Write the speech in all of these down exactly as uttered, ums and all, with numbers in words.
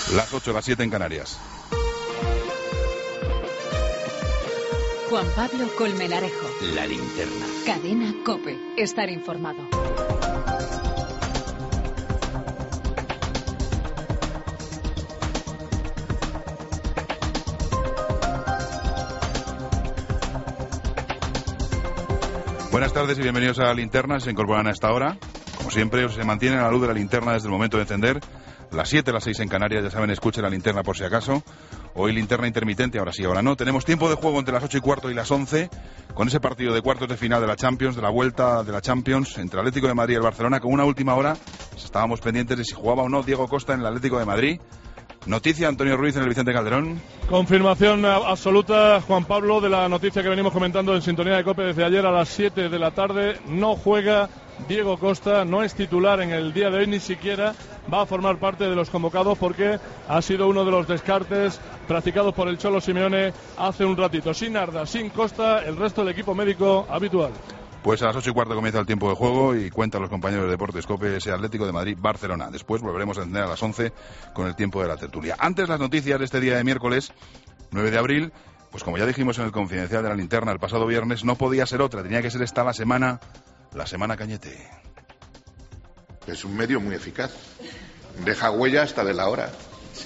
Las ocho, las siete en Canarias. Juan Pablo Colmenarejo. La Linterna. Cadena COPE. Estar informado. Buenas tardes y bienvenidos a La Linterna. Se incorporan a esta hora. Como siempre, se mantiene a la luz de la linterna desde el momento de encender. Las siete, las seis en Canarias, ya saben, escuchen La Linterna por si acaso. Hoy linterna intermitente, ahora sí, ahora no. Tenemos tiempo de juego entre las ocho y cuarto y las once, con ese partido de cuartos de final de la Champions, de la vuelta de la Champions, entre el Atlético de Madrid y el Barcelona, con una última hora. Estábamos pendientes de si jugaba o no Diego Costa en el Atlético de Madrid. Noticia, Antonio Ruiz en el Vicente Calderón. Confirmación absoluta, Juan Pablo, de la noticia que venimos comentando en sintonía de COPE desde ayer a las siete de la tarde. No juega Diego Costa, no es titular en el día de hoy, ni siquiera va a formar parte de los convocados porque ha sido uno de los descartes practicados por el Cholo Simeone hace un ratito. Sin Arda, sin Costa, el resto del equipo médico habitual. Pues a las ocho y cuarto comienza el tiempo de juego y cuentan los compañeros de Deportes COPE ese Atlético de Madrid-Barcelona. Después volveremos a encender a las once con el tiempo de la tertulia. Antes, las noticias de este día de miércoles, nueve de abril, pues como ya dijimos en el Confidencial de La Linterna el pasado viernes, no podía ser otra, tenía que ser esta la semana, la semana Cañete. Es un medio muy eficaz. Deja huella hasta de la hora.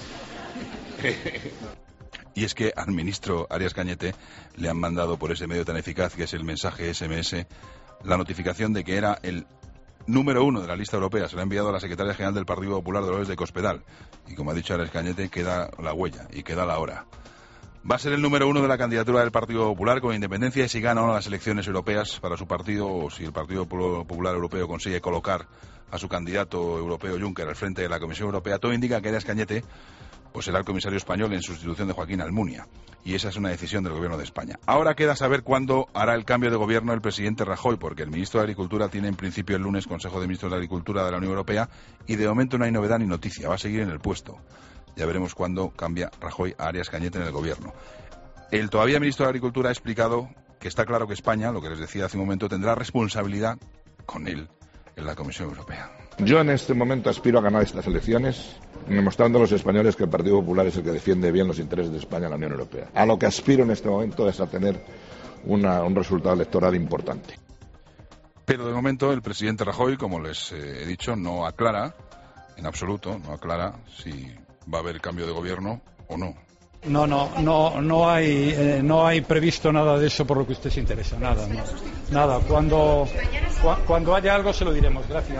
Y es que al ministro Arias Cañete le han mandado por ese medio tan eficaz que es el mensaje ese eme ese la notificación de que era el número uno de la lista europea. Se lo ha enviado a la secretaria general del Partido Popular, Dolores de Cospedal. Y como ha dicho Arias Cañete, queda la huella y queda la hora. Va a ser el número uno de la candidatura del Partido Popular, con independencia de si gana o no las elecciones europeas para su partido, o si el Partido Popular Europeo consigue colocar a su candidato europeo Juncker al frente de la Comisión Europea. Todo indica que Arias Cañete pues será el comisario español en sustitución de Joaquín Almunia. Y esa es una decisión del Gobierno de España. Ahora queda saber cuándo hará el cambio de gobierno el presidente Rajoy, porque el ministro de Agricultura tiene en principio el lunes Consejo de Ministros de Agricultura de la Unión Europea y de momento no hay novedad ni noticia. Va a seguir en el puesto. Ya veremos cuándo cambia Rajoy a Arias Cañete en el Gobierno. El todavía ministro de Agricultura ha explicado que está claro que España, lo que les decía hace un momento, tendrá responsabilidad con él en la Comisión Europea. Yo en este momento aspiro a ganar estas elecciones, demostrando a los españoles que el Partido Popular es el que defiende bien los intereses de España en la Unión Europea. A lo que aspiro en este momento es a tener una, un resultado electoral importante. Pero de momento el presidente Rajoy, como les eh, he dicho, no aclara, en absoluto, no aclara si va a haber cambio de gobierno o no. No, no, no, no hay, eh, no hay previsto nada de eso por lo que usted se interesa, nada, no, nada. Cuando, cu- cuando haya algo se lo diremos. Gracias.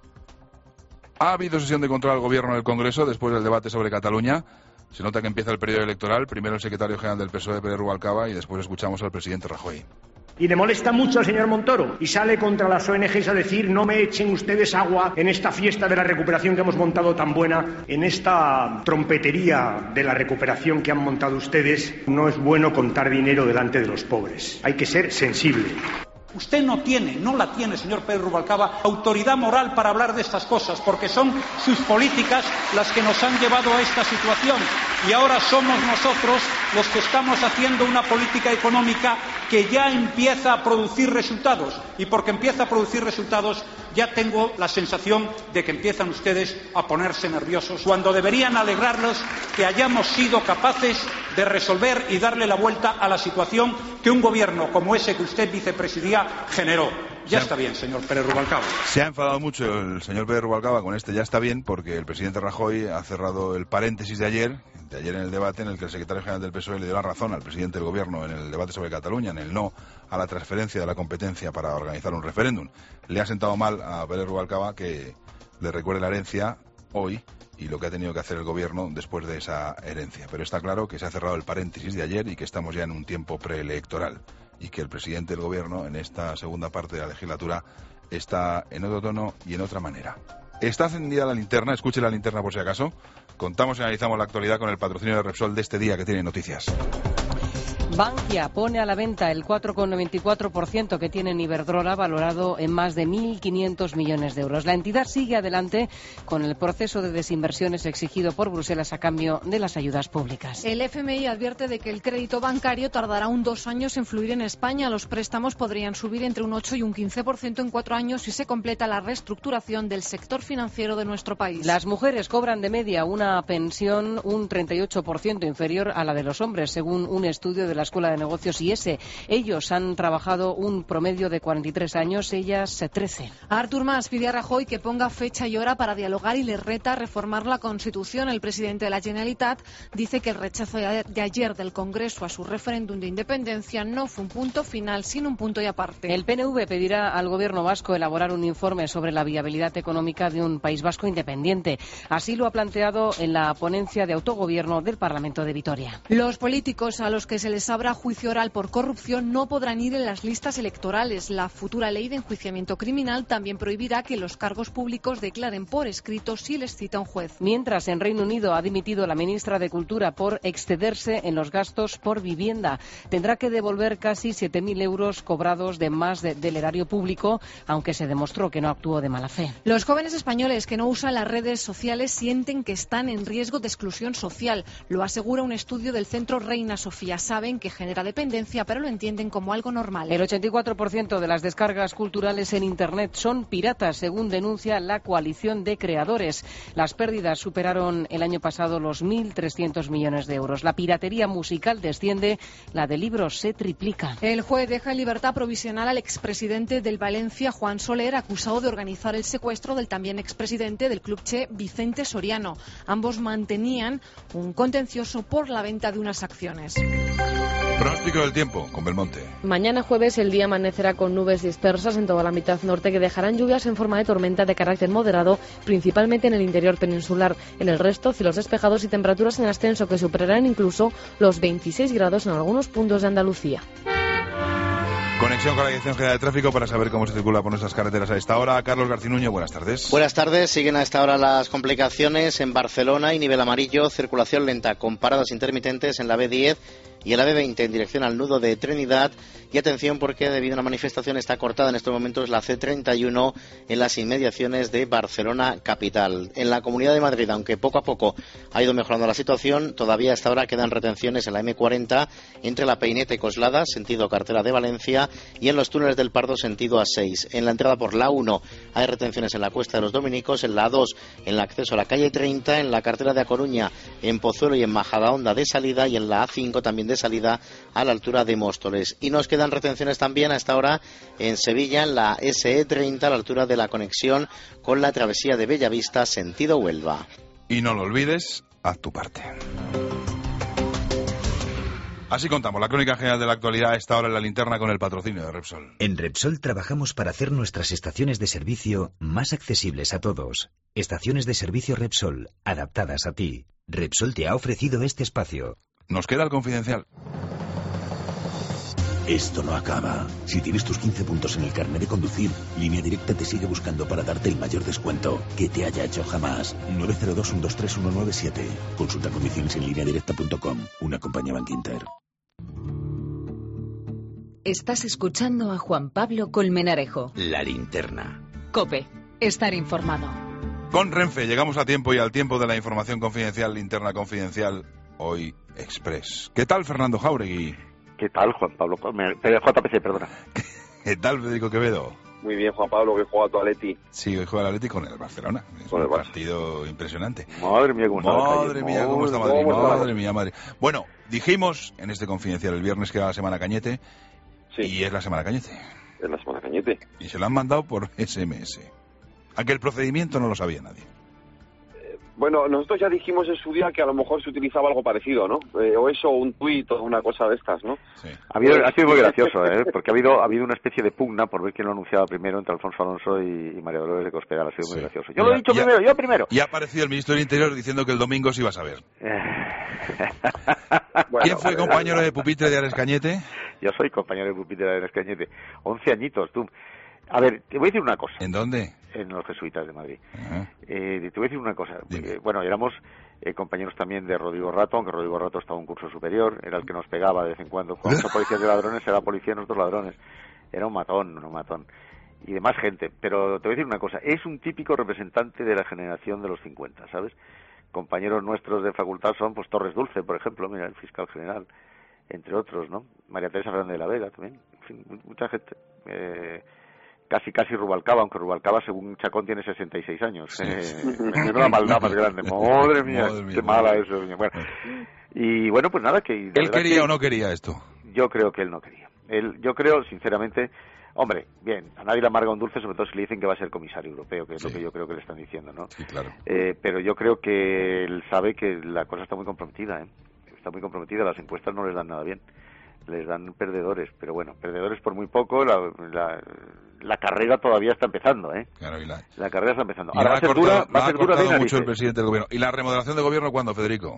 Ha habido sesión de control al Gobierno en el Congreso después del debate sobre Cataluña. Se nota que empieza el periodo electoral. Primero el secretario general del P S O E, Pere Rubalcaba, y después escuchamos al presidente Rajoy. Y le molesta mucho al señor Montoro y sale contra las O N Ges a decir: no me echen ustedes agua en esta fiesta de la recuperación que hemos montado tan buena, en esta trompetería de la recuperación que han montado ustedes. No es bueno contar dinero delante de los pobres. Hay que ser sensible. Usted no tiene, no la tiene, señor Pérez Rubalcaba, autoridad moral para hablar de estas cosas, porque son sus políticas las que nos han llevado a esta situación. Y ahora somos nosotros los que estamos haciendo una política económica que ya empieza a producir resultados. Y porque empieza a producir resultados, ya tengo la sensación de que empiezan ustedes a ponerse nerviosos, cuando deberían alegrarlos que hayamos sido capaces de resolver y darle la vuelta a la situación que un gobierno como ese que usted vicepresidía generó. Ya está bien, señor Pérez Rubalcaba. Se ha enfadado mucho el señor Pérez Rubalcaba con este ya está bien, porque el presidente Rajoy ha cerrado el paréntesis de ayer, de ayer en el debate en el que el secretario general del P S O E le dio la razón al presidente del Gobierno en el debate sobre Cataluña, en el no a la transferencia de la competencia para organizar un referéndum. Le ha sentado mal a Pérez Rubalcaba que le recuerde la herencia hoy y lo que ha tenido que hacer el Gobierno después de esa herencia. Pero está claro que se ha cerrado el paréntesis de ayer y que estamos ya en un tiempo preelectoral, y que el presidente del Gobierno en esta segunda parte de la legislatura está en otro tono y en otra manera. Está encendida la linterna, escuche la linterna por si acaso. Contamos y analizamos la actualidad con el patrocinio de Repsol de este día que tiene noticias. Bankia pone a la venta el cuatro coma noventa y cuatro por ciento que tiene en Iberdrola, valorado en más de mil quinientos millones de euros. La entidad sigue adelante con el proceso de desinversiones exigido por Bruselas a cambio de las ayudas públicas. El F M I advierte de que el crédito bancario tardará un dos años en fluir en España. Los préstamos podrían subir entre un ocho y un quince por ciento en cuatro años si se completa la reestructuración del sector financiero de nuestro país. Las mujeres cobran de media una pensión un treinta y ocho por ciento inferior a la de los hombres, según un estudio de la Escuela de Negocios I E S E. Ellos han trabajado un promedio de cuarenta y tres años, ellas trece. Artur Mas pide a Rajoy que ponga fecha y hora para dialogar y le reta a reformar la Constitución. El presidente de la Generalitat dice que el rechazo de ayer del Congreso a su referéndum de independencia no fue un punto final, sino un punto y aparte. El P N V pedirá al gobierno vasco elaborar un informe sobre la viabilidad económica de un País Vasco independiente. Así lo ha planteado en la ponencia de autogobierno del Parlamento de Vitoria. Los políticos a los que se les habrá juicio oral por corrupción no podrán ir en las listas electorales. La futura ley de enjuiciamiento criminal también prohibirá que los cargos públicos declaren por escrito si les cita un juez. Mientras, en Reino Unido ha dimitido la ministra de Cultura por excederse en los gastos por vivienda. Tendrá que devolver casi siete mil euros cobrados de más de, del erario público, aunque se demostró que no actuó de mala fe. Los jóvenes españoles que no usan las redes sociales sienten que están en riesgo de exclusión social. Lo asegura un estudio del Centro Reina Sofía. Saben que genera dependencia, pero lo entienden como algo normal. El ochenta y cuatro por ciento de las descargas culturales en Internet son piratas, según denuncia la Coalición de Creadores. Las pérdidas superaron el año pasado los mil trescientos millones de euros. La piratería musical desciende, la de libros se triplica. El juez deja en libertad provisional al expresidente del Valencia, Juan Soler, acusado de organizar el secuestro del también expresidente del Club Che, Vicente Soriano. Ambos mantenían un contencioso por la venta de unas acciones. Pronóstico del tiempo con Belmonte. Mañana jueves el día amanecerá con nubes dispersas en toda la mitad norte que dejarán lluvias en forma de tormenta de carácter moderado, principalmente en el interior peninsular. En el resto, cielos despejados y temperaturas en ascenso que superarán incluso los veintiséis grados en algunos puntos de Andalucía. Conexión con la Dirección General de Tráfico para saber cómo se circula por nuestras carreteras a esta hora. Carlos Garcinuño, buenas tardes. Buenas tardes. Siguen a esta hora las complicaciones en Barcelona y nivel amarillo, circulación lenta con paradas intermitentes en la B diez y en la B veinte en dirección al nudo de Trinidad. Y atención porque debido a una manifestación está cortada en estos momentos la C treinta y uno en las inmediaciones de Barcelona capital. En la Comunidad de Madrid, aunque poco a poco ha ido mejorando la situación, todavía hasta ahora quedan retenciones en la M cuarenta entre la Peineta y Coslada, sentido Cartera de Valencia, y en los túneles del Pardo, sentido A seis. En la entrada por la uno hay retenciones en la Cuesta de los Dominicos, en la dos en el acceso a la calle treinta, en la carretera de A Coruña, en Pozuelo y en Majadahonda de salida, y en la A cinco también de salida a la altura de Móstoles. Y nos quedan retenciones también a esta hora en Sevilla, en la S E treinta a la altura de la conexión con la travesía de Bellavista, sentido Huelva. Y no lo olvides, haz tu parte. Así contamos la crónica general de la actualidad a esta hora en la linterna con el patrocinio de Repsol. En Repsol trabajamos para hacer nuestras estaciones de servicio más accesibles a todos. Estaciones de servicio Repsol, adaptadas a ti. Repsol te ha ofrecido este espacio. Nos queda el confidencial. Esto no acaba. Si tienes tus quince puntos en el carnet de conducir, Línea Directa te sigue buscando para darte el mayor descuento que te haya hecho jamás. nueve cero dos, uno dos tres, uno nueve siete. Consulta condiciones en línea directa punto com. Una compañía Bankinter. Estás escuchando a Juan Pablo Colmenarejo. La linterna. COPE. Estar informado. Con Renfe llegamos a tiempo y al tiempo de la información confidencial, linterna confidencial, hoy Express. ¿Qué tal, Fernando Jáuregui? ¿Qué tal, Juan Pablo? J P C, perdona. ¿Qué tal, Federico Quevedo? Muy bien, Juan Pablo, que juega tu Atleti. Sí, hoy juega el Atleti con el Barcelona. Es con un el Barça. Partido impresionante. Madre mía, cómo está Madre la mía, cómo está Madrid. Madre, madre mía, madre. Bueno, dijimos en este confidencial el viernes que era la semana Cañete. Sí. Y es la semana Cañete. Es la semana Cañete. Y se lo han mandado por S M S. Aunque el procedimiento no lo sabía nadie. Bueno, nosotros ya dijimos en su día que a lo mejor se utilizaba algo parecido, ¿no? Eh, o eso, o un tuit, o una cosa de estas, ¿no? Sí. Ha, habido, ha sido muy gracioso, ¿eh? Porque ha habido ha habido una especie de pugna por ver quién lo anunciaba primero entre Alfonso Alonso y, y María Dolores de Cospedal. Ha sido sí. muy gracioso. Yo ya, lo he dicho ya, primero, yo primero. Y ha aparecido el ministro del Interior diciendo que el domingo se iba a saber. Bueno, ¿Quién fue compañero de pupitre de Ares Cañete? Yo soy compañero de pupitre de Ares Cañete. Once añitos, tú. A ver, te voy a decir una cosa. ¿En dónde? en los jesuitas de Madrid. Uh-huh. Eh, te voy a decir una cosa. Eh, bueno, éramos eh, compañeros también de Rodrigo Rato, aunque Rodrigo Rato estaba en un curso superior, era el que nos pegaba de vez en cuando. Cuando policías de ladrones, era policía de nosotros ladrones. Era un matón, un matón. Y de más gente. Pero te voy a decir una cosa, es un típico representante de la generación de los cincuenta, ¿sabes? Compañeros nuestros de facultad son, pues, Torres Dulce, por ejemplo, mira, el fiscal general, entre otros, ¿no? María Teresa Fernández de la Vega también, en fin, mucha gente. Eh, casi, casi Rubalcaba, aunque Rubalcaba, según Chacón, tiene sesenta y seis años. Sí. Eh, me dio una maldad más grande. Madre mía, Madre mía qué mala madre. Eso. Bueno, y bueno, pues nada, que... ¿Él quería que, o no quería esto? Yo creo que él no quería. Él, yo creo, sinceramente... Hombre, bien, a nadie le amarga un dulce, sobre todo si le dicen que va a ser comisario europeo, que es sí. lo que yo creo que le están diciendo, ¿no? Sí, claro. Eh, pero yo creo que él sabe que la cosa está muy comprometida, ¿eh? Está muy comprometida, las encuestas no les dan nada bien, les dan perdedores, pero bueno, perdedores por muy poco, la, la, la carrera todavía está empezando, ¿eh? Claro, y la... la carrera está empezando. Y Ahora va a ser cortado, dura, va a ser dura de mucho el presidente del gobierno. ¿Y la remodelación de gobierno cuándo, Federico?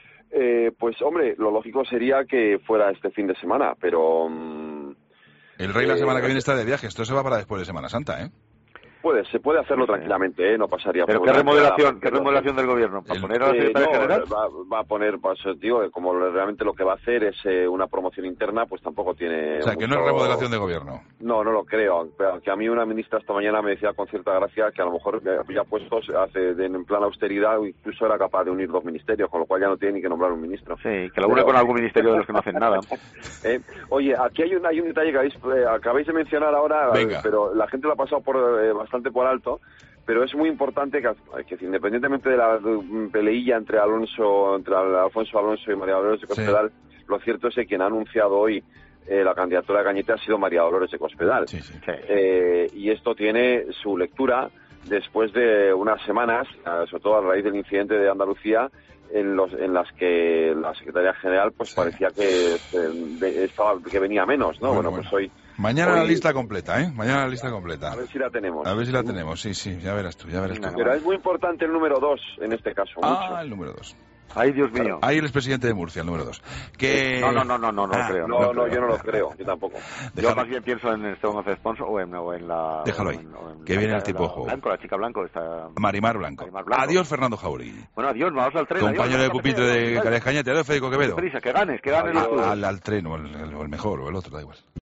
Eh, pues, hombre, lo lógico sería que fuera este fin de semana, pero... Mmm... El rey la semana que viene está de viaje, esto se va para después de Semana Santa, ¿eh? Puede, se puede hacerlo tranquilamente, ¿eh? No pasaría ¿Pero por qué remodelación, qué remodelación del gobierno? ¿Para el, poner a la secretaria eh, no, general? Va, va a poner, pues, digo, como realmente lo que va a hacer es eh, una promoción interna, pues tampoco tiene... O sea, mucho... que no es remodelación de gobierno. No, no lo creo. Que a mí una ministra esta mañana me decía con cierta gracia que a lo mejor ya puestos hace en plan austeridad, incluso era capaz de unir dos ministerios, con lo cual ya no tiene ni que nombrar un ministro. Sí, que lo une Pero... con algún ministerio de los que no hacen nada. eh, oye, aquí hay un, hay un detalle que habéis, eh, acabáis de mencionar ahora, Venga. pero la gente lo ha pasado por eh, bastante por alto. Pero es muy importante que, que independientemente de la peleilla entre Alonso, entre Alfonso Alonso y María Dolores de Cospedal, sí. lo cierto es que quien ha anunciado hoy eh, la candidatura de Cañete ha sido María Dolores de Cospedal. Sí, sí. Eh, y esto tiene su lectura después de unas semanas, sobre todo a raíz del incidente de Andalucía, en los en las que la Secretaría General pues sí. parecía que eh, estaba que venía menos, ¿no? Bueno, bueno, pues hoy mañana hoy... la lista completa, ¿eh? Mañana la lista completa. A ver si la tenemos. A ver si la tenemos, sí, sí, ya verás tú, ya verás tú. Pero es muy importante el número dos en este caso. Ah, mucho. el número dos. Ay, Dios mío. Ahí el expresidente de Murcia, el número dos. Que... No, no, no, no, no, no ah, creo. No, no, no, yo no lo creo, yo tampoco. Déjalo. Yo más bien pienso en Esteban González Pons o en, o en la... Déjalo ahí, en, en que la, viene el la, tipo la, juego. Blanco, la chica Blanco está... Marimar Blanco. Marimar Blanco. Adiós, Fernando Jauregui. Bueno, adiós, vamos al tren. Compañero adiós, de pupitre de Arias Cañete. Adiós, Federico Quevedo. Prisa, que ganes, que ganes. Al, al tren, o el, el, o el mejor, o el otro, da igual.